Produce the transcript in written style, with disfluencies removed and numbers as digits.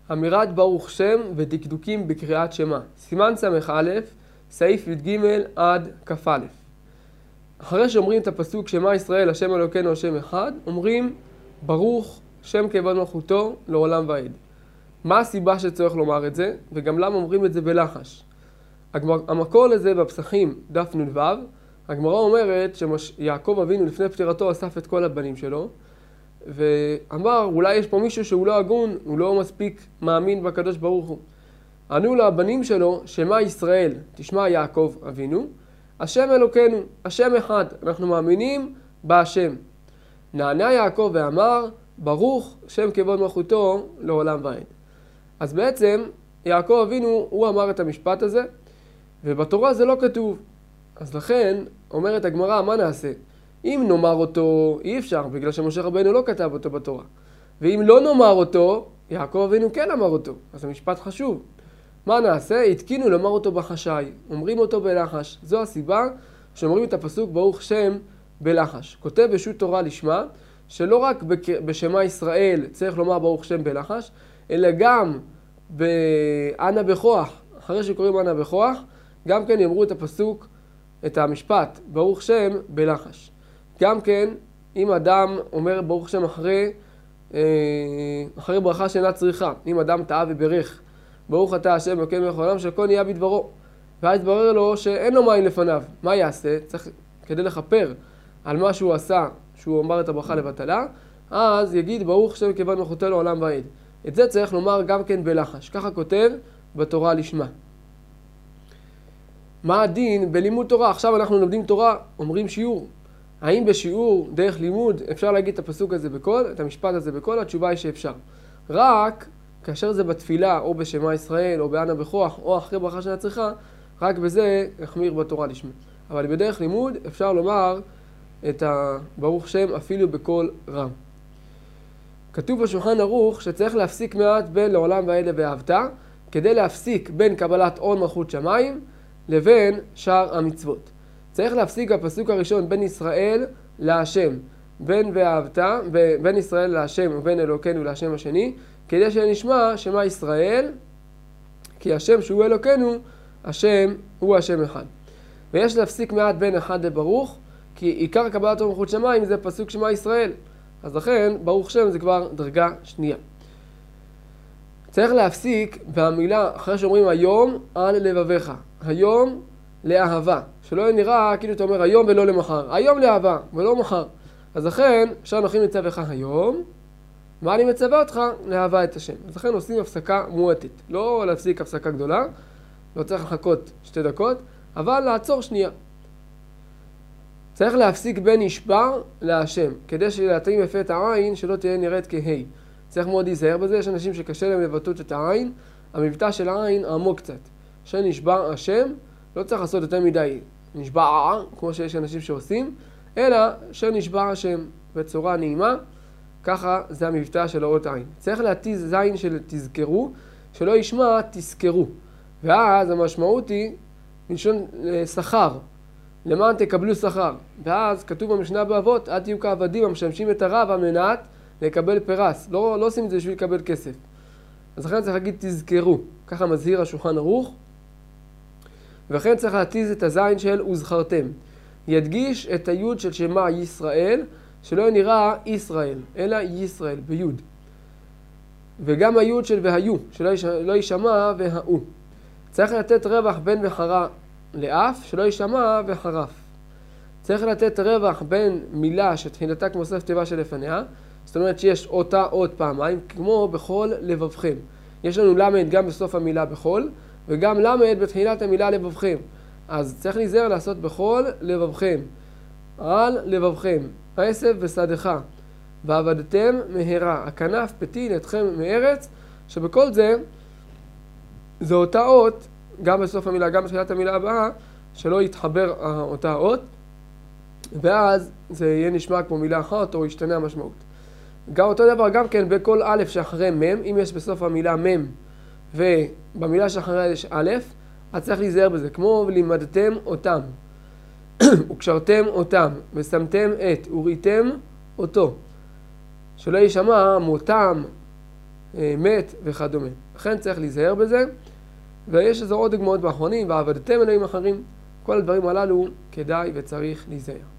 אמירת ברוך שם ודקדוקים בקריאת שמה. סימן ס"א, סעיף י"ג עד כ"א. אחרי שאומרים את הפסוק שמה ישראל, השם אלוקינו, השם אחד, אומרים ברוך שם כבוד מלכותו לעולם ועד. מה הסיבה שצריך לומר את זה, וגם למה אומרים את זה בלחש? המקור לזה בפסחים דף נ"ו, הגמרא אומרת שיעקב אבינו לפני פטירתו אסף את כל הבנים שלו, ואמר אולי יש פה מישהו שהוא לא הגון, הוא לא מספיק מאמין בקדוש ברוך הוא. ענו לבנים שלו, שמה ישראל, תשמע יעקב אבינו, השם אלוקינו, השם אחד, אנחנו מאמינים בהשם. נענה יעקב ואמר, ברוך שם כבוד מלכותו לעולם ועד. אז בעצם יעקב אבינו הוא אמר את המשפט הזה, ובתורה זה לא כתוב. אז לכן אומרת הגמרא, מה נעשה? אם נאמר אותו אי אפשר, בגלל שמשה רבנו לא כתב אותו בתורה. ואם לא נאמר אותו, יעקב אבינו כן אמר אותו. אז המשפט חשוב. מה נעשה? התקינו לומר אותו בחשאי, אומרים אותו בלחש. זו הסיבה שאומרים את הפסוק ברוך שם בלחש. כותב בשו"ת תורה לשמה, שלא רק בשמה ישראל צריך לומר ברוך שם בלחש, אלא גם באנה בכוח, אחרי שקוראים אנה בכוח, גם כן יאמרו את הפסוק, את המשפט, ברוך שם בלחש. גם כן, אם אדם אומר ברוך שם אחרי ברכה שאינה צריכה, אם אדם טעה וברך, ברוך אתה השם אלוקינו מלך העולם שהכל נהיה בדברו, ואז יתברר לו שאין לו מים לפניו, מה יעשה? צריך כדי לכפר על מה שהוא עשה, שהוא אמר את הברכה לבטלה, אז יגיד ברוך שם כבוד מלכותו לעולם ועד. את זה צריך לומר גם כן בלחש, ככה כותב בתורה לשמה. מה הדין בלימוד תורה? עכשיו אנחנו לומדים תורה, אומרים שיעור. האם בשיעור, דרך לימוד, אפשר להגיד את הפסוק הזה בקול, את המשפט הזה בקול? התשובה היא שאפשר. רק כאשר זה בתפילה, או בשמה ישראל, או באנה בכוח, או אחרי ברכה שאינה צריכה, רק בזה החמיר בתורה לשמה. אבל בדרך לימוד אפשר לומר את הברוך שם אפילו בקול רם. כתוב בשולחן ערוך שצריך להפסיק מעט בין לעולם ועד ל"ואהבת", כדי להפסיק בין קבלת עול מלכות שמיים לבין שאר המצוות. צריך להפסיק הפסוק הראשון בין ישראל להשם, בין "ואהבת", בין ישראל להשם ובין אלוקינו להשם השני, כדי שנשמע שמה ישראל, כי השם שהוא אלוקינו, השם הוא השם אחד. ויש להפסיק מעט בין אחד לברוך, כי עיקר קבלת עול מלכות שמיים זה פסוק שמה ישראל. אז לכן ברוך שם זה כבר דרגה שנייה. צריך להפסיק במילה, אחרי שאומרים היום על לבביך, היום לאהבה, שלא נראה כאילו אתה אומר היום ולא למחר, היום לאהבה ולא מחר. אז לכן אפשר נכין מצווך היום, מה אני מצווה אותך? לאהבה את השם. אז לכן עושים הפסקה מועטת, לא להפסיק הפסקה גדולה, לא צריך לחכות 2 דקות, אבל לעצור שנייה. צריך להפסיק בין נשבר להשם, כדי שלהתאים יפה את העין שלא תהיה נראית כהי. צריך מאוד להיזהר בזה, יש אנשים שקשה להם לבטאות את העין, המבטא של העין עמוק קצת. שנשבר השם, לא צריך לעשות יותר מדי נשבע, כמו שיש אנשים שעושים, אלא שנשבר השם בצורה נעימה, ככה זה המבטא של האות עין. צריך להתיז זין של תזכרו, שלא ישמע תזכרו. ואז המשמעות היא מלשון שכר, למען תקבלו שכר. ואז כתוב במשנה באבות, אל תהיו כעבדים המשמשים את הרב על מנת לקבל פרס. לא עושים את זה בשביל לקבל כסף. אז לכן צריך להגיד תזכרו, ככה מזהיר השולחן ערוך. וכן צריך להתיז את הזין של וזכרתם. ידגיש את היוד של שמה ישראל, שלא נראה ישראל, אלא ישראל, ביוד. וגם היוד של והיו, שלא יישמע והאו. צריך לתת רווח בין וחרה לאף, שלא יישמע וחרף. צריך לתת רווח בין מילה שתחילתה כמו סוף תיבה שלפניה, זאת אומרת שיש אותה עוד פעמיים, כמו בכל לבבכם. יש לנו למד גם בסוף המילה בכל, וגם למד בתחילת המילה לבבכם. אז צריך להיזהר לעשות בכל לבבכם, על לבבכם, עשב ושדך, ועבדתם מהרה, הכנף פתיל אתכם מארץ, שבכל זה, זו אותה אות, גם בסוף המילה, גם בתחילת המילה הבאה, שלא יתחבר אותה אות, ואז זה יהיה נשמע כמו מילה אחת, או ישתנה המשמעות. גם אותו דבר, גם כן, בכל א' שאחרי מ', אם יש בסוף המילה מ', ובמילה שאחריה יש א', אז צריך להיזהר בזה, כמו לימדתם אותם, וקשרתם אותם, ושמתם את, וראיתם אותו. שלא יישמע מותם, מת וכדומה. לכן צריך להיזהר בזה, ויש איזה עוד דוגמאות באחרונים, ועבדתם אלוהים אחרים, כל הדברים הללו כדאי וצריך להיזהר.